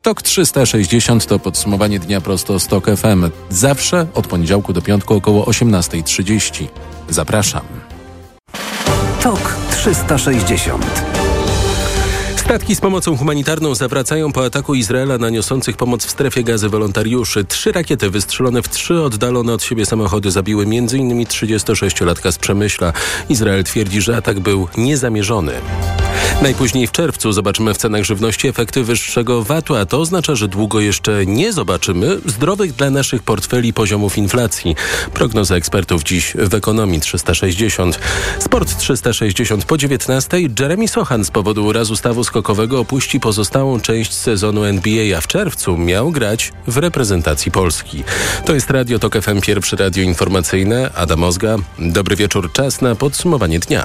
TOK 360 to podsumowanie dnia prosto z TOK FM. Zawsze od poniedziałku do piątku około 18:30. Zapraszam. TOK 360. Statki z pomocą humanitarną zawracają po ataku Izraela na niosących pomoc w strefie gazy wolontariuszy. 3 rakiety wystrzelone w 3 oddalone od siebie samochody zabiły m.in. 36-latka z Przemyśla. Izrael twierdzi, że atak był niezamierzony. Najpóźniej w czerwcu zobaczymy w cenach żywności efekty wyższego VAT-u, a to oznacza, że długo jeszcze nie zobaczymy zdrowych dla naszych portfeli poziomów inflacji. Prognoza ekspertów dziś w Ekonomii 360. Sport 360 po 19:00. Jeremy Sochan z powodu urazu stawu skokowego opuści pozostałą część sezonu NBA, a w czerwcu miał grać w reprezentacji Polski. To jest Radio TOK FM, pierwsze radio informacyjne. Adam Ozga. Dobry wieczór, czas na podsumowanie dnia.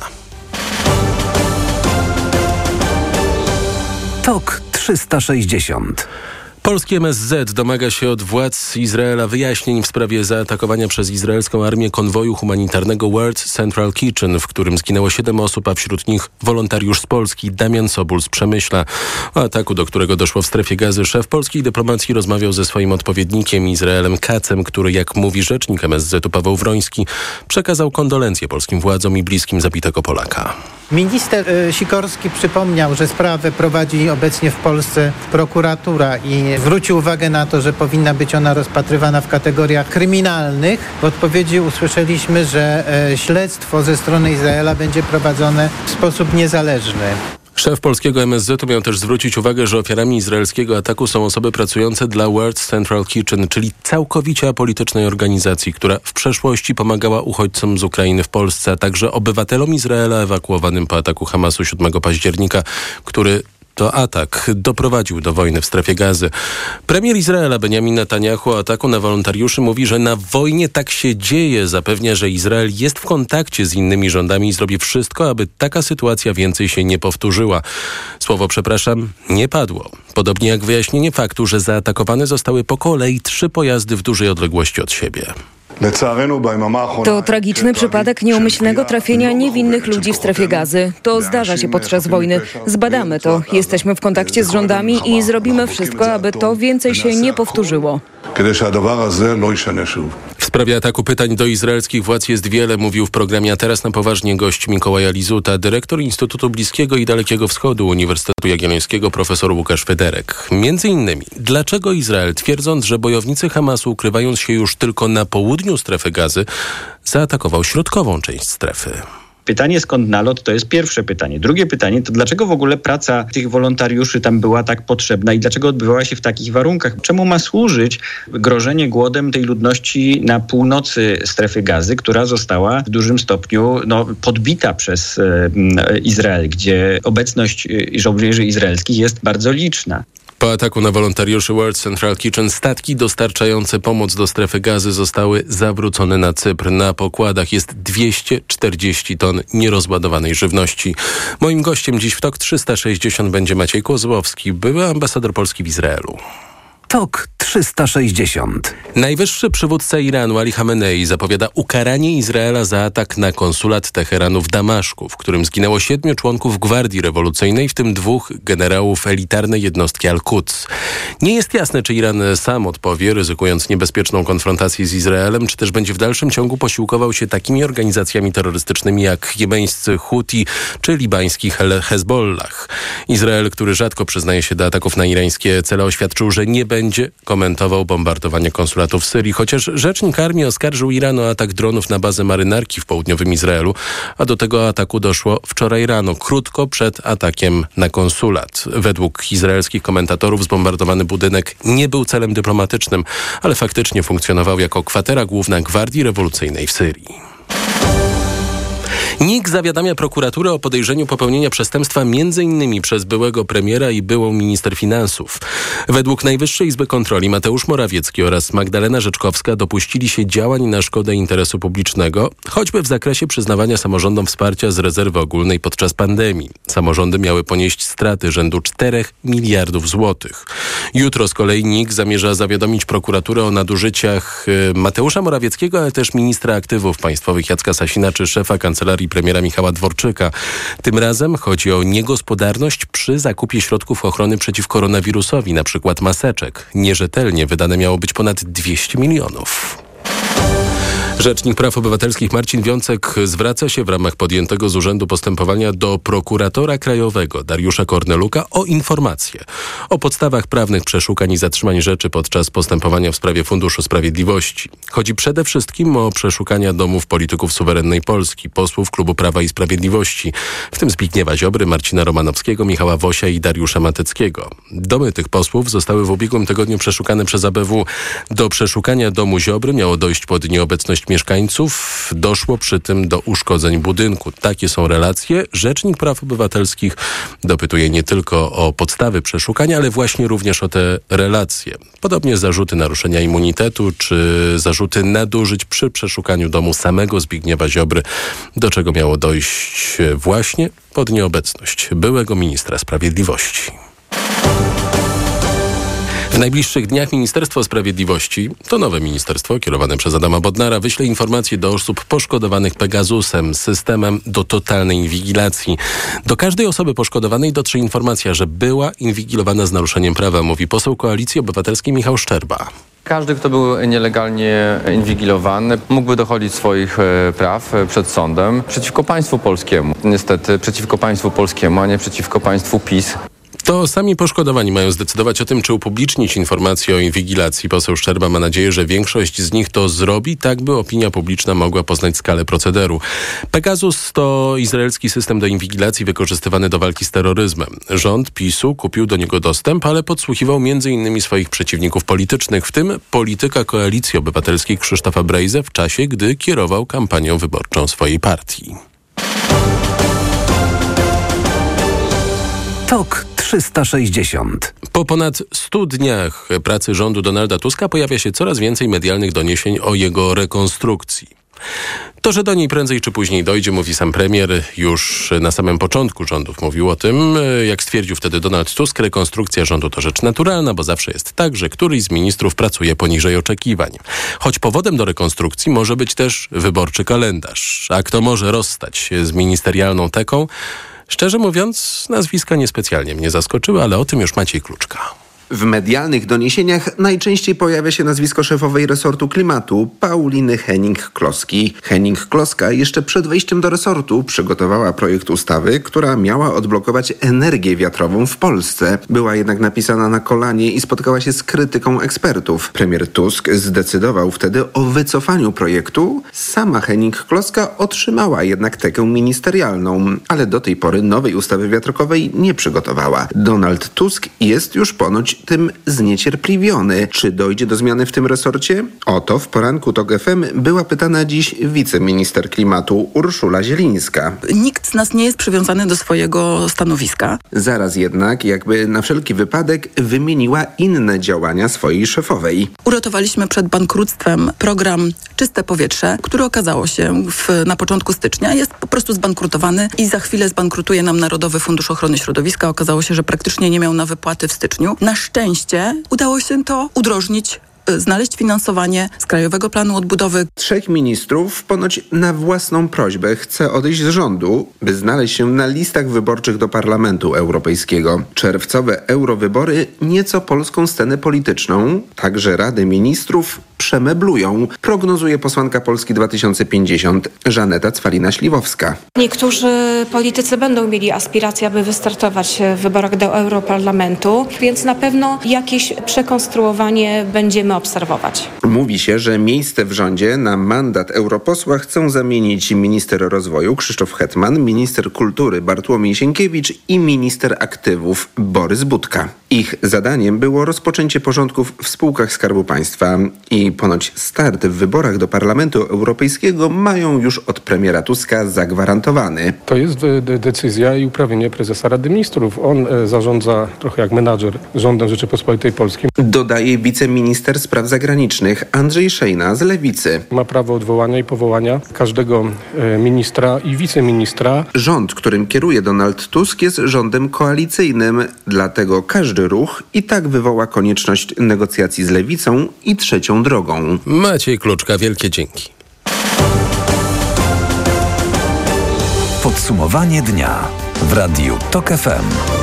TOK 360. Polski MSZ domaga się od władz Izraela wyjaśnień w sprawie zaatakowania przez izraelską armię konwoju humanitarnego World Central Kitchen, w którym zginęło 7 osób, a wśród nich wolontariusz z Polski Damian Sobul z Przemyśla. O ataku, do którego doszło w strefie gazy, szef polskiej dyplomacji rozmawiał ze swoim odpowiednikiem Izraelem Kacem, który, jak mówi rzecznik MSZ-u Paweł Wroński, przekazał kondolencje polskim władzom i bliskim zabitego Polaka. Minister Sikorski przypomniał, że sprawę prowadzi obecnie w Polsce prokuratura i zwrócił uwagę na to, że powinna być ona rozpatrywana w kategoriach kryminalnych. W odpowiedzi usłyszeliśmy, że śledztwo ze strony Izraela będzie prowadzone w sposób niezależny. Szef polskiego MSZ-u miał też zwrócić uwagę, że ofiarami izraelskiego ataku są osoby pracujące dla World Central Kitchen, czyli całkowicie apolitycznej organizacji, która w przeszłości pomagała uchodźcom z Ukrainy w Polsce, a także obywatelom Izraela ewakuowanym po ataku Hamasu 7 października, który to atak doprowadził do wojny w strefie gazy. Premier Izraela Benjamin Netanyahu o ataku na wolontariuszy mówi, że na wojnie tak się dzieje. Zapewnia, że Izrael jest w kontakcie z innymi rządami i zrobi wszystko, aby taka sytuacja więcej się nie powtórzyła. Słowo przepraszam nie padło. Podobnie jak wyjaśnienie faktu, że zaatakowane zostały po kolei 3 pojazdy w dużej odległości od siebie. To tragiczny przypadek nieumyślnego trafienia niewinnych ludzi w strefie gazy. To zdarza się podczas wojny. Zbadamy to. Jesteśmy w kontakcie z rządami i zrobimy wszystko, aby to więcej się nie powtórzyło. W sprawie ataku pytań do izraelskich władz jest wiele, mówił w programie A Teraz na Poważnie gość Mikołaja Lizuta, dyrektor Instytutu Bliskiego i Dalekiego Wschodu Uniwersytetu Jagiellońskiego profesor Łukasz Federek. Między innymi, dlaczego Izrael, twierdząc, że bojownicy Hamasu ukrywając się już tylko na południu strefy gazy, zaatakował środkową część strefy? Pytanie, skąd nalot, to jest pierwsze pytanie. Drugie pytanie to dlaczego w ogóle praca tych wolontariuszy tam była tak potrzebna i dlaczego odbywała się w takich warunkach? Czemu ma służyć grożenie głodem tej ludności na północy strefy gazy, która została w dużym stopniu podbita przez Izrael, gdzie obecność żołnierzy izraelskich jest bardzo liczna. Po ataku na wolontariuszy World Central Kitchen statki dostarczające pomoc do strefy gazy zostały zawrócone na Cypr. Na pokładach jest 240 ton nierozładowanej żywności. Moim gościem dziś w TOK 360 będzie Maciej Kozłowski, były ambasador Polski w Izraelu. TOK 360. Najwyższy przywódca Iranu Ali Khamenei zapowiada ukaranie Izraela za atak na konsulat Teheranu w Damaszku, w którym zginęło 7 członków Gwardii Rewolucyjnej, w tym 2 generałów elitarnej jednostki Al-Quds. Nie jest jasne, czy Iran sam odpowie, ryzykując niebezpieczną konfrontację z Izraelem, czy też będzie w dalszym ciągu posiłkował się takimi organizacjami terrorystycznymi jak jemeńscy Huti czy libański Hezbollah. Izrael, który rzadko przyznaje się do ataków na irańskie cele, oświadczył, że nie będzie komentował bombardowanie konsulatu w Syrii, chociaż rzecznik armii oskarżył Iran o atak dronów na bazę marynarki w południowym Izraelu, a do tego ataku doszło wczoraj rano, krótko przed atakiem na konsulat. Według izraelskich komentatorów zbombardowany budynek nie był celem dyplomatycznym, ale faktycznie funkcjonował jako kwatera główna Gwardii Rewolucyjnej w Syrii. NIK zawiadamia prokuraturę o podejrzeniu popełnienia przestępstwa m.in. przez byłego premiera i byłą minister finansów. Według Najwyższej Izby Kontroli Mateusz Morawiecki oraz Magdalena Rzeczkowska dopuścili się działań na szkodę interesu publicznego, choćby w zakresie przyznawania samorządom wsparcia z rezerwy ogólnej podczas pandemii. Samorządy miały ponieść straty rzędu 4 miliardów złotych. Jutro z kolei NIK zamierza zawiadomić prokuraturę o nadużyciach Mateusza Morawieckiego, ale też ministra aktywów państwowych Jacka Sasina czy szefa Kancelarii kancelarii premiera Michała Dworczyka. Tym razem chodzi o niegospodarność przy zakupie środków ochrony przeciw koronawirusowi, na przykład maseczek. Nierzetelnie wydane miało być ponad 200 milionów. Rzecznik Praw Obywatelskich Marcin Wiącek zwraca się w ramach podjętego z urzędu postępowania do prokuratora krajowego Dariusza Korneluka o informacje o podstawach prawnych przeszukań i zatrzymań rzeczy podczas postępowania w sprawie Funduszu Sprawiedliwości. Chodzi przede wszystkim o przeszukania domów polityków suwerennej Polski, posłów Klubu Prawa i Sprawiedliwości, w tym Zbigniewa Ziobry, Marcina Romanowskiego, Michała Wosia i Dariusza Mateckiego. Domy tych posłów zostały w ubiegłym tygodniu przeszukane przez ABW. Do przeszukania domu Ziobry miało dojść pod nieobecność mieszkańców. Doszło przy tym do uszkodzeń budynku. Takie są relacje. Rzecznik Praw Obywatelskich dopytuje nie tylko o podstawy przeszukania, ale właśnie również o te relacje. Podobnie zarzuty naruszenia immunitetu czy zarzuty nadużyć przy przeszukaniu domu samego Zbigniewa Ziobry, do czego miało dojść właśnie pod nieobecność byłego ministra sprawiedliwości. W najbliższych dniach Ministerstwo Sprawiedliwości, to nowe ministerstwo kierowane przez Adama Bodnara, wyśle informacje do osób poszkodowanych Pegasusem, systemem do totalnej inwigilacji. Do każdej osoby poszkodowanej dotrze informacja, że była inwigilowana z naruszeniem prawa, mówi poseł Koalicji Obywatelskiej Michał Szczerba. Każdy, kto był nielegalnie inwigilowany, mógłby dochodzić swoich praw przed sądem przeciwko państwu polskiemu. Niestety przeciwko państwu polskiemu, a nie przeciwko państwu PiS. To sami poszkodowani mają zdecydować o tym, czy upublicznić informacje o inwigilacji. Poseł Szczerba ma nadzieję, że większość z nich to zrobi, tak by opinia publiczna mogła poznać skalę procederu. Pegasus to izraelski system do inwigilacji wykorzystywany do walki z terroryzmem. Rząd PiS-u kupił do niego dostęp, ale podsłuchiwał m.in. swoich przeciwników politycznych, w tym polityka Koalicji Obywatelskiej Krzysztofa Brejzę w czasie, gdy kierował kampanią wyborczą swojej partii. TOK 360. Po ponad 100 dniach pracy rządu Donalda Tuska pojawia się coraz więcej medialnych doniesień o jego rekonstrukcji. To, że do niej prędzej czy później dojdzie, mówi sam premier. Już na samym początku rządów mówił o tym. Jak stwierdził wtedy Donald Tusk, rekonstrukcja rządu to rzecz naturalna, bo zawsze jest tak, że któryś z ministrów pracuje poniżej oczekiwań. Choć powodem do rekonstrukcji może być też wyborczy kalendarz. A kto może rozstać się z ministerialną teką? Szczerze mówiąc, nazwiska niespecjalnie mnie zaskoczyły, ale o tym już Maciej Kluczka. W medialnych doniesieniach najczęściej pojawia się nazwisko szefowej resortu klimatu Pauliny Hennig-Kloski. Hennig-Kloska jeszcze przed wejściem do resortu przygotowała projekt ustawy, która miała odblokować energię wiatrową w Polsce. Była jednak napisana na kolanie i spotkała się z krytyką ekspertów. Premier Tusk zdecydował wtedy o wycofaniu projektu. Sama Hennig-Kloska otrzymała jednak tekę ministerialną, ale do tej pory nowej ustawy wiatrokowej nie przygotowała. Donald Tusk jest już ponoć tym zniecierpliwiony. Czy dojdzie do zmiany w tym resorcie? O to w poranku TOK FM była pytana dziś wiceminister klimatu Urszula Zielińska. Nikt z nas nie jest przywiązany do swojego stanowiska. Zaraz jednak, jakby na wszelki wypadek, wymieniła inne działania swojej szefowej. Uratowaliśmy przed bankructwem program Czyste Powietrze, który okazało się na początku stycznia jest po prostu zbankrutowany i za chwilę zbankrutuje nam Narodowy Fundusz Ochrony Środowiska. Okazało się, że praktycznie nie miał na wypłaty w styczniu. Na szczęście udało się to udrożnić, znaleźć finansowanie z Krajowego Planu Odbudowy. 3 ministrów ponoć na własną prośbę chce odejść z rządu, by znaleźć się na listach wyborczych do Parlamentu Europejskiego. Czerwcowe eurowybory nieco polską scenę polityczną, także Rady Ministrów przemeblują, prognozuje posłanka Polski 2050 Żaneta Cwalina-Śliwowska. Niektórzy politycy będą mieli aspiracje, aby wystartować w wyborach do Europarlamentu, więc na pewno jakieś przekonstruowanie będziemy obserwować. Mówi się, że miejsce w rządzie na mandat europosła chcą zamienić minister rozwoju Krzysztof Hetman, minister kultury Bartłomiej Sienkiewicz i minister aktywów Borys Budka. Ich zadaniem było rozpoczęcie porządków w spółkach Skarbu Państwa i ponoć start w wyborach do Parlamentu Europejskiego mają już od premiera Tuska zagwarantowany. To jest decyzja i uprawnienie prezesa Rady Ministrów. On zarządza trochę jak menadżer rządem Rzeczypospolitej Polskiej. Dodaje wiceminister spraw zagranicznych Andrzej Szejna z Lewicy. Ma prawo odwołania i powołania każdego ministra i wiceministra. Rząd, którym kieruje Donald Tusk, jest rządem koalicyjnym, dlatego każdy ruch i tak wywoła konieczność negocjacji z Lewicą i trzecią drogą. Maciej Kluczka, wielkie dzięki. Podsumowanie dnia w Radiu TOK FM.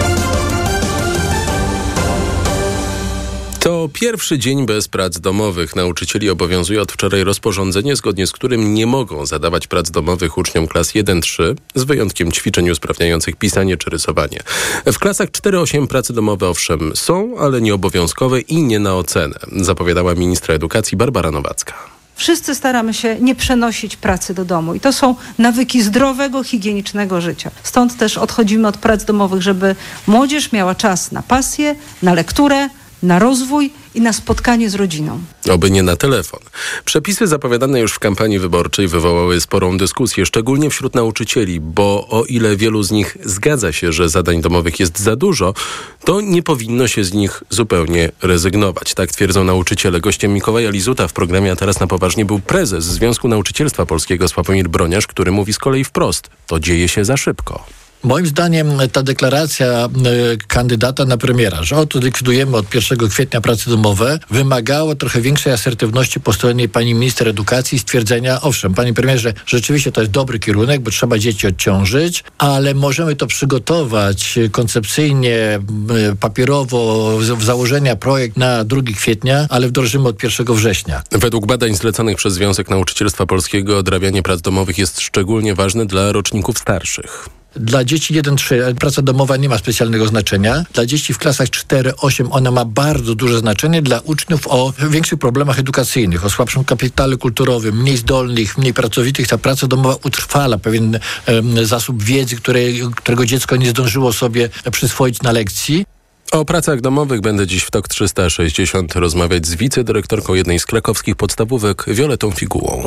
To pierwszy dzień bez prac domowych. Nauczycieli obowiązuje od wczoraj rozporządzenie, zgodnie z którym nie mogą zadawać prac domowych uczniom klas 1-3, z wyjątkiem ćwiczeń usprawniających pisanie czy rysowanie. W klasach 4-8 prace domowe owszem są, ale nieobowiązkowe i nie na ocenę, zapowiadała ministra edukacji Barbara Nowacka. Wszyscy staramy się nie przenosić pracy do domu i to są nawyki zdrowego, higienicznego życia. Stąd też odchodzimy od prac domowych, żeby młodzież miała czas na pasję, na lekturę, na rozwój i na spotkanie z rodziną. Oby nie na telefon. Przepisy zapowiadane już w kampanii wyborczej wywołały sporą dyskusję, szczególnie wśród nauczycieli, bo o ile wielu z nich zgadza się, że zadań domowych jest za dużo, to nie powinno się z nich zupełnie rezygnować. Tak twierdzą nauczyciele. Gościem Mikołaja Lizuta w programie A teraz na poważnie był prezes Związku Nauczycielstwa Polskiego Sławomir Broniarz, który mówi z kolei wprost: to dzieje się za szybko. Moim zdaniem ta deklaracja kandydata na premiera, że oto likwidujemy od 1 kwietnia prace domowe, wymagało trochę większej asertywności po stronie pani minister edukacji, stwierdzenia, owszem, panie premierze, rzeczywiście to jest dobry kierunek, bo trzeba dzieci odciążyć, ale możemy to przygotować koncepcyjnie, papierowo, w założenia projekt na 2 kwietnia, ale wdrożymy od 1 września. Według badań zleconych przez Związek Nauczycielstwa Polskiego odrabianie prac domowych jest szczególnie ważne dla roczników starszych. Dla dzieci 1-3 praca domowa nie ma specjalnego znaczenia. Dla dzieci w klasach 4-8 ona ma bardzo duże znaczenie. Dla uczniów o większych problemach edukacyjnych, o słabszym kapitale kulturowym, mniej zdolnych, mniej pracowitych, ta praca domowa utrwala pewien zasób wiedzy, którego dziecko nie zdążyło sobie przyswoić na lekcji. O pracach domowych będę dziś w TOK 360 rozmawiać z wicedyrektorką jednej z krakowskich podstawówek, Violetą Figułą.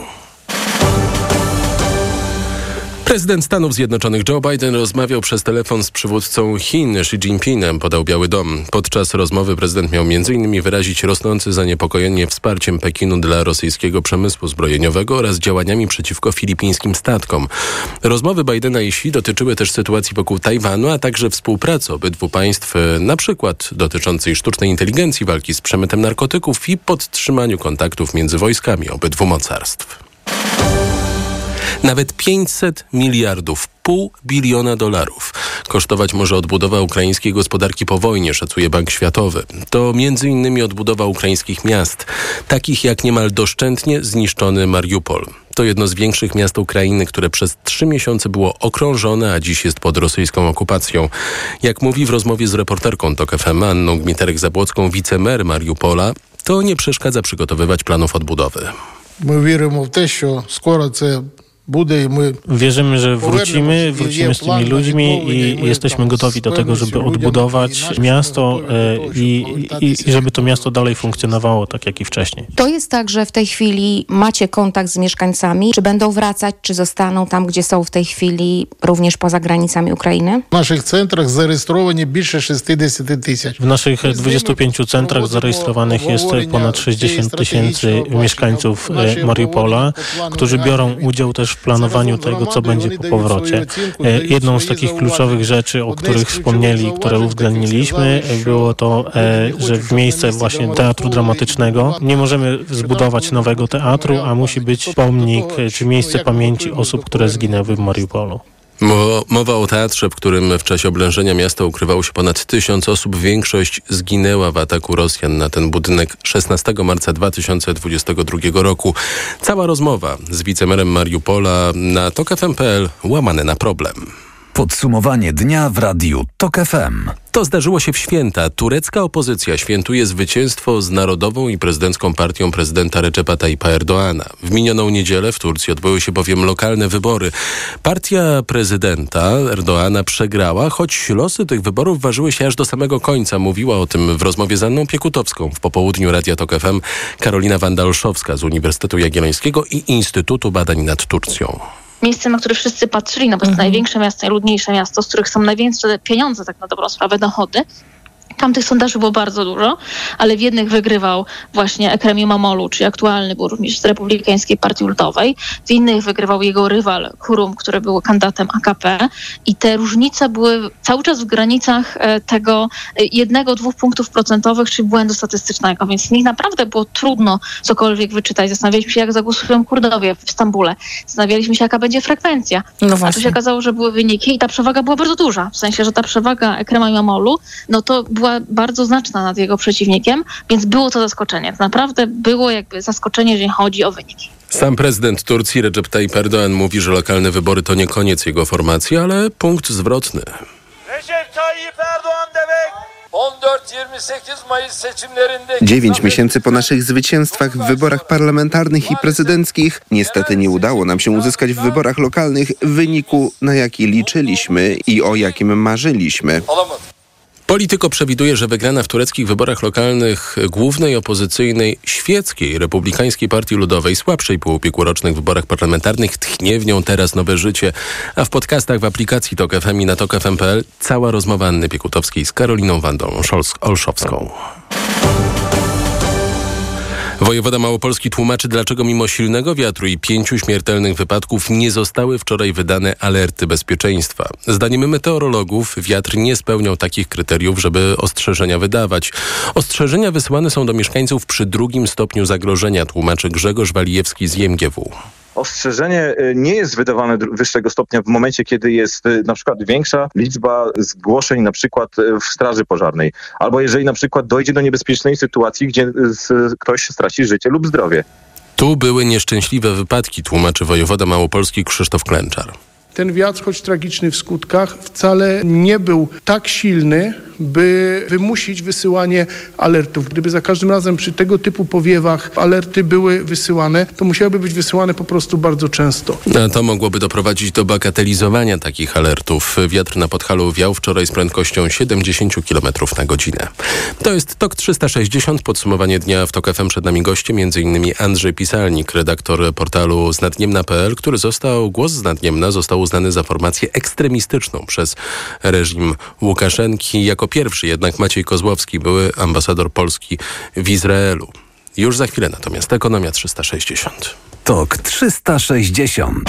Prezydent Stanów Zjednoczonych Joe Biden rozmawiał przez telefon z przywódcą Chin Xi Jinpingem, podał Biały Dom. Podczas rozmowy prezydent miał m.in. wyrazić rosnące zaniepokojenie wsparciem Pekinu dla rosyjskiego przemysłu zbrojeniowego oraz działaniami przeciwko filipińskim statkom. Rozmowy Bidena i Xi dotyczyły też sytuacji wokół Tajwanu, a także współpracy obydwu państw, na przykład dotyczącej sztucznej inteligencji, walki z przemytem narkotyków i podtrzymaniu kontaktów między wojskami obydwu mocarstw. Nawet 500 miliardów, $500 biliona kosztować może odbudowa ukraińskiej gospodarki po wojnie, szacuje Bank Światowy. To m.in. odbudowa ukraińskich miast, takich jak niemal doszczętnie zniszczony Mariupol. To jedno z większych miast Ukrainy, które przez 3 miesiące było okrążone, a dziś jest pod rosyjską okupacją. Jak mówi w rozmowie z reporterką TOK FM Anną Gmiterek-Zabłocką wicemer Mariupola, to nie przeszkadza przygotowywać planów odbudowy. Wierzymy, że wrócimy z tymi ludźmi i jesteśmy gotowi do tego, żeby odbudować miasto i żeby to miasto dalej funkcjonowało tak jak i wcześniej. To jest tak, że w tej chwili macie kontakt z mieszkańcami? Czy będą wracać, czy zostaną tam, gdzie są w tej chwili, również poza granicami Ukrainy? W naszych centrach zarejestrowani bliższe 60 tysięcy. W naszych 25 centrach zarejestrowanych jest ponad 60 tysięcy mieszkańców Mariupola, którzy biorą udział też w planowaniu tego, co będzie po powrocie. Jedną z takich kluczowych rzeczy, o których wspomnieli, które uwzględniliśmy, było to, że w miejsce właśnie teatru dramatycznego nie możemy zbudować nowego teatru, a musi być pomnik czy miejsce pamięci osób, które zginęły w Mariupolu. Mowa o teatrze, w którym w czasie oblężenia miasta ukrywało się ponad 1000 osób. Większość zginęła w ataku Rosjan na ten budynek 16 marca 2022 roku. Cała rozmowa z wicemerem Mariupola na tokfm.pl/problem. Podsumowanie dnia w Radiu TOK FM. To zdarzyło się w święta. Turecka opozycja świętuje zwycięstwo z narodową i prezydencką partią prezydenta Recepa Tayyipa Erdoğana. W minioną niedzielę w Turcji odbyły się bowiem lokalne wybory. Partia prezydenta Erdoğana przegrała, choć losy tych wyborów ważyły się aż do samego końca. Mówiła o tym w rozmowie z Anną Piekutowską w popołudniu Radia TOK FM Karolina Wanda-Olszowska z Uniwersytetu Jagiellońskiego i Instytutu Badań nad Turcją. Miejsce, na które wszyscy patrzyli, no bo jest największe miasto, najludniejsze miasto, z których są największe pieniądze, tak na dobrą sprawę, dochody. Tam tych sondaży było bardzo dużo, ale w jednych wygrywał właśnie Ekrem İmamoğlu, czyli aktualny burmistrz z Republikańskiej Partii Ludowej. W innych wygrywał jego rywal Kurum, który był kandydatem AKP. I te różnice były cały czas w granicach tego 1-2 punktów procentowych, czyli błędu statystycznego. Więc z nich naprawdę było trudno cokolwiek wyczytać. Zastanawialiśmy się, jak zagłosują Kurdowie w Stambule. Zastanawialiśmy się, jaka będzie frekwencja. A tu się okazało, że były wyniki i ta przewaga była bardzo duża. W sensie, że ta przewaga Ekrema İmamoğlu, no to była bardzo znaczna nad jego przeciwnikiem, więc było to zaskoczenie. To naprawdę było jakby zaskoczenie, jeżeli chodzi o wyniki. Sam prezydent Turcji Recep Tayyip Erdoğan mówi, że lokalne wybory to nie koniec jego formacji, ale punkt zwrotny. Recep Tayyip Erdoğan demek 14-28 Mayıs seçimlerinde 9 miesięcy po naszych zwycięstwach w wyborach parlamentarnych i prezydenckich niestety nie udało nam się uzyskać w wyborach lokalnych wyniku, na jaki liczyliśmy i o jakim marzyliśmy. Polityko przewiduje, że wygrana w tureckich wyborach lokalnych głównej opozycyjnej świeckiej Republikańskiej Partii Ludowej, słabszej po ubiegłorocznych wyborach parlamentarnych, tchnie w nią teraz nowe życie. A w podcastach w aplikacji TOK FM i na tokfm.pl cała rozmowa Anny Piekutowskiej z Karoliną Wandą Olszowską. Wojewoda Małopolski tłumaczy, dlaczego mimo silnego wiatru i 5 śmiertelnych wypadków nie zostały wczoraj wydane alerty bezpieczeństwa. Zdaniem meteorologów wiatr nie spełniał takich kryteriów, żeby ostrzeżenia wydawać. Ostrzeżenia wysyłane są do mieszkańców przy 2. stopniu zagrożenia, tłumaczy Grzegorz Walijewski z IMGW. Ostrzeżenie nie jest wydawane wyższego stopnia w momencie, kiedy jest na przykład większa liczba zgłoszeń na przykład w straży pożarnej. Albo jeżeli na przykład dojdzie do niebezpiecznej sytuacji, gdzie ktoś straci życie lub zdrowie. Tu były nieszczęśliwe wypadki, tłumaczy wojewoda małopolski Krzysztof Klęczar. Ten wiatr, choć tragiczny w skutkach, wcale nie był tak silny, by wymusić wysyłanie alertów. Gdyby za każdym razem przy tego typu powiewach alerty były wysyłane, to musiałyby być wysyłane po prostu bardzo często. A to mogłoby doprowadzić do bagatelizowania takich alertów. Wiatr na Podhalu wiał wczoraj z prędkością 70 km na godzinę. To jest TOK 360, podsumowanie dnia w TOK FM. Przed nami goście, m.in. Andrzej Pisalnik, redaktor portalu znadniemna.pl, głos z Znadniemna został uznany za formację ekstremistyczną przez reżim Łukaszenki. Jako pierwszy jednak Maciej Kozłowski, były ambasador Polski w Izraelu. Już za chwilę natomiast Ekonomia 360. TOK 360.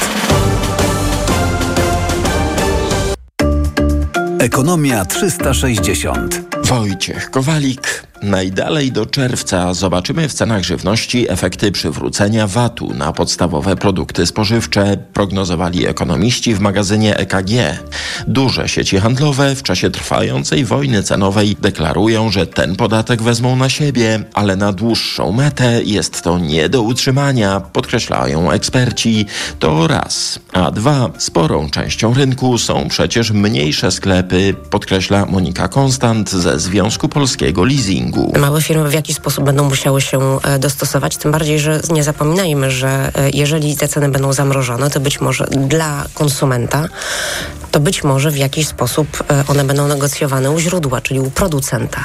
Ekonomia 360. Wojciech Kowalik. Najdalej do czerwca zobaczymy w cenach żywności efekty przywrócenia VAT-u na podstawowe produkty spożywcze, prognozowali ekonomiści w magazynie EKG. Duże sieci handlowe w czasie trwającej wojny cenowej deklarują, że ten podatek wezmą na siebie, ale na dłuższą metę jest to nie do utrzymania, podkreślają eksperci. To raz. A dwa, sporą częścią rynku są przecież mniejsze sklepy, podkreśla Monika Konstant ze Związku Polskiego Leasingu. Małe firmy w jakiś sposób będą musiały się dostosować, tym bardziej, że nie zapominajmy, że jeżeli te ceny będą zamrożone, to być może dla konsumenta, to być może w jakiś sposób one będą negocjowane u źródła, czyli u producenta.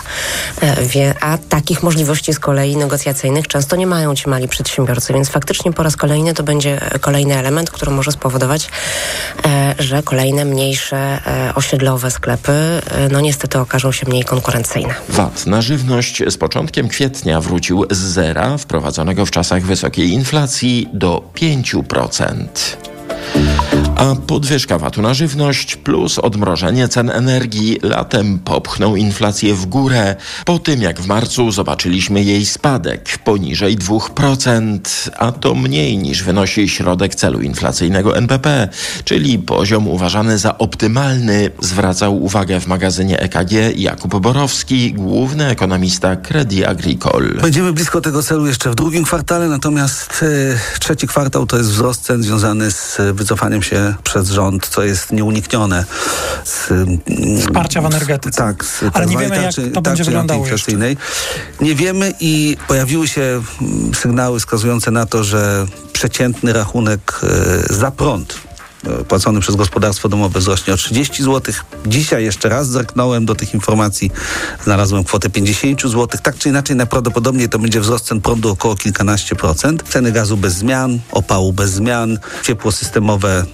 A takich możliwości z kolei negocjacyjnych często nie mają ci mali przedsiębiorcy, więc faktycznie po raz kolejny to będzie kolejny element, który może spowodować, że kolejne mniejsze osiedlowe sklepy niestety okażą się mniej konkurencyjne. VAT na żywność z początkiem kwietnia wrócił z zera, wprowadzonego w czasach wysokiej inflacji, do 5%. A podwyżka VAT-u na żywność plus odmrożenie cen energii latem popchną inflację w górę. Po tym jak w marcu zobaczyliśmy jej spadek poniżej 2%, a to mniej niż wynosi środek celu inflacyjnego NBP, czyli poziom uważany za optymalny, zwracał uwagę w magazynie EKG Jakub Borowski, główny ekonomista Crédit Agricole. Będziemy blisko tego celu jeszcze w drugim kwartale, natomiast trzeci kwartał to jest wzrost cen związany z wycofaniem się przez rząd, co jest nieuniknione. Wsparcia w energetyce. Tak. Ale nie wiemy, jak to będzie wyglądało jeszcze. Nie wiemy i pojawiły się sygnały wskazujące na to, że przeciętny rachunek za prąd płacony przez gospodarstwo domowe wzrośnie o 30 zł. Dzisiaj jeszcze raz zerknąłem do tych informacji, znalazłem kwotę 50 zł. Tak czy inaczej najprawdopodobniej to będzie wzrost cen prądu około kilkanaście procent. Ceny gazu bez zmian, opału bez zmian, ciepło systemowe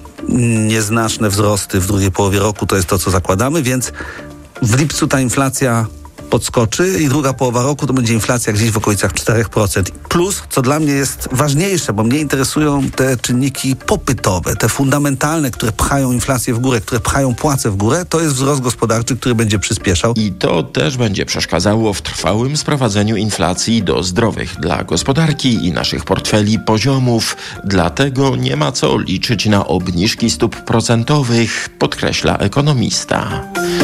nieznaczne wzrosty w drugiej połowie roku, to jest to, co zakładamy, więc w lipcu ta inflacja podskoczy i druga połowa roku to będzie inflacja gdzieś w okolicach 4%. Plus, co dla mnie jest ważniejsze, bo mnie interesują te czynniki popytowe, te fundamentalne, które pchają inflację w górę, które pchają płace w górę, to jest wzrost gospodarczy, który będzie przyspieszał. I to też będzie przeszkadzało w trwałym sprowadzeniu inflacji do zdrowych dla gospodarki i naszych portfeli poziomów. Dlatego nie ma co liczyć na obniżki stóp procentowych, podkreśla ekonomista.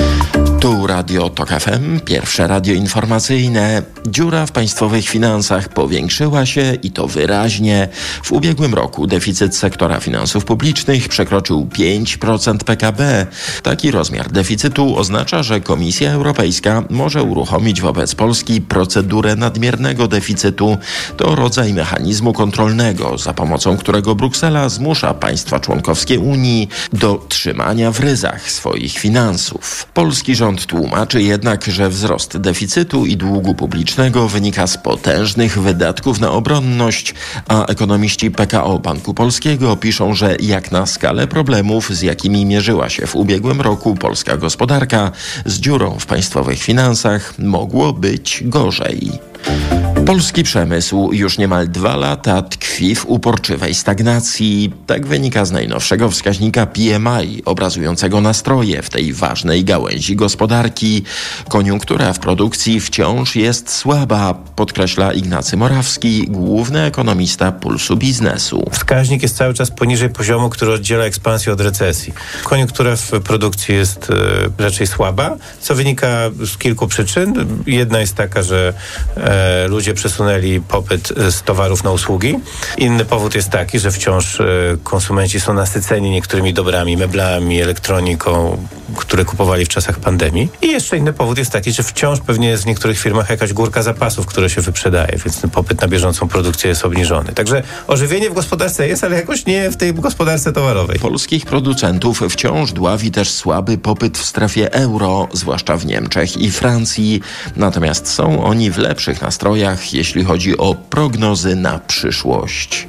Tu Radio TOK FM, pierwsze radio informacyjne. Dziura w państwowych finansach powiększyła się i to wyraźnie. W ubiegłym roku deficyt sektora finansów publicznych przekroczył 5% PKB. Taki rozmiar deficytu oznacza, że Komisja Europejska może uruchomić wobec Polski procedurę nadmiernego deficytu. To rodzaj mechanizmu kontrolnego, za pomocą którego Bruksela zmusza państwa członkowskie Unii do trzymania w ryzach swoich finansów. Polski rząd tłumaczy jednak, że wzrost deficytu i długu publicznego wynika z potężnych wydatków na obronność, a ekonomiści PKO Banku Polskiego piszą, że jak na skalę problemów, z jakimi mierzyła się w ubiegłym roku polska gospodarka, z dziurą w państwowych finansach mogło być gorzej. Polski przemysł już niemal 2 lata tkwi w uporczywej stagnacji. Tak wynika z najnowszego wskaźnika PMI, obrazującego nastroje w tej ważnej gałęzi gospodarki. Koniunktura w produkcji wciąż jest słaba, podkreśla Ignacy Morawski, główny ekonomista Pulsu Biznesu. Wskaźnik jest cały czas poniżej poziomu, który oddziela ekspansję od recesji. Koniunktura w produkcji jest raczej słaba, co wynika z kilku przyczyn. Jedna jest taka, że ludzie przesunęli popyt z towarów na usługi. Inny powód jest taki, że wciąż konsumenci są nasyceni niektórymi dobrami, meblami, elektroniką, które kupowali w czasach pandemii. I jeszcze inny powód jest taki, że wciąż pewnie jest w niektórych firmach jakaś górka zapasów, które się wyprzedaje, więc ten popyt na bieżącą produkcję jest obniżony. Także ożywienie w gospodarce jest, ale jakoś nie w tej gospodarce towarowej. Polskich producentów wciąż dławi też słaby popyt w strefie euro, zwłaszcza w Niemczech i Francji. Natomiast są oni w lepszych nastrojach, jeśli chodzi o prognozy na przyszłość.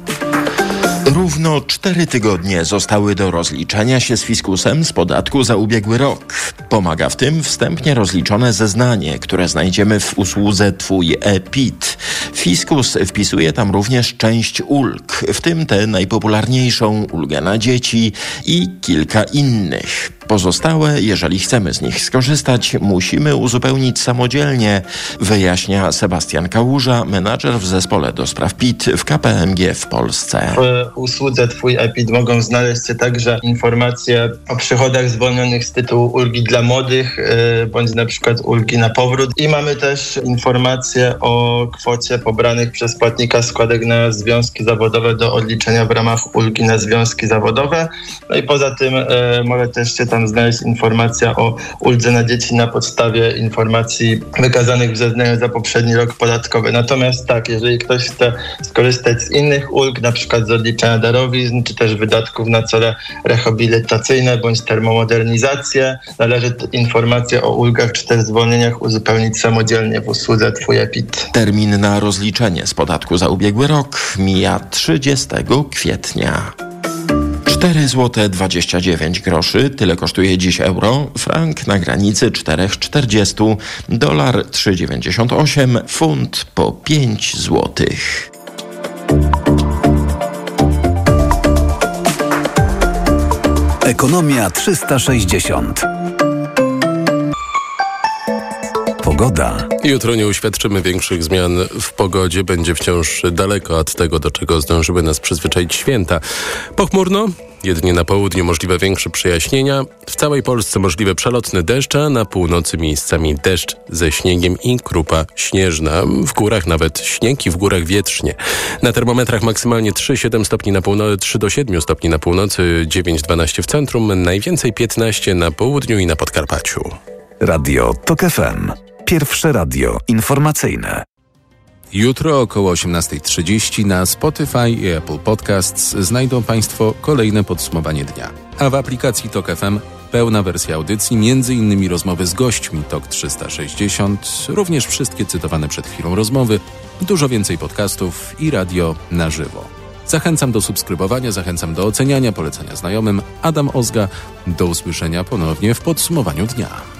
Równo 4 tygodnie zostały do rozliczenia się z fiskusem z podatku za ubiegły rok. Pomaga w tym wstępnie rozliczone zeznanie, które znajdziemy w usłudze Twój e-PIT. Fiskus wpisuje tam również część ulg, w tym tę najpopularniejszą, ulgę na dzieci i kilka innych. Pozostałe, jeżeli chcemy z nich skorzystać, musimy uzupełnić samodzielnie, wyjaśnia Sebastian Kałuża, menadżer w zespole do spraw PIT w KPMG w Polsce. W usłudze Twój e-PIT mogą znaleźć się także informacje o przychodach zwolnionych z tytułu ulgi dla młodych, bądź na przykład ulgi na powrót. I mamy też informacje o kwocie pobranych przez płatnika składek na związki zawodowe do odliczenia w ramach ulgi na związki zawodowe. No i poza tym może też się tam znaleźć informacja o uldze na dzieci na podstawie informacji wykazanych w zeznaniu za poprzedni rok podatkowy. Natomiast tak, jeżeli ktoś chce skorzystać z innych ulg, na przykład z odliczenia darowizn, czy też wydatków na cele rehabilitacyjne bądź termomodernizację, należy informacje o ulgach czy też zwolnieniach uzupełnić samodzielnie w usłudze Twój e-PIT. Termin na rozliczenie z podatku za ubiegły rok mija 30 kwietnia. 4,29 zł, tyle kosztuje dziś euro, frank na granicy 4,40, dolar 3,98, funt po 5 zł. Ekonomia 360. Pogoda. Jutro nie uświadczymy większych zmian w pogodzie. Będzie wciąż daleko od tego, do czego zdążyły nas przyzwyczaić święta. Pochmurno, jedynie na południu możliwe większe przejaśnienia. W całej Polsce możliwe przelotny deszcz, a na północy miejscami deszcz ze śniegiem i krupa śnieżna. W górach nawet śnieg i w górach wietrznie. Na termometrach maksymalnie 3,7 stopni na północy, 3 do 7 stopni na północy, 9-12 w centrum, najwięcej 15 na południu i na Podkarpaciu. Radio TOK FM. Pierwsze radio informacyjne. Jutro około 18:30 na Spotify i Apple Podcasts znajdą Państwo kolejne podsumowanie dnia. A w aplikacji TOK FM pełna wersja audycji, m.in. rozmowy z gośćmi TOK 360, również wszystkie cytowane przed chwilą rozmowy, dużo więcej podcastów i radio na żywo. Zachęcam do subskrybowania, zachęcam do oceniania, polecania znajomym. Adam Ozga, do usłyszenia ponownie w podsumowaniu dnia.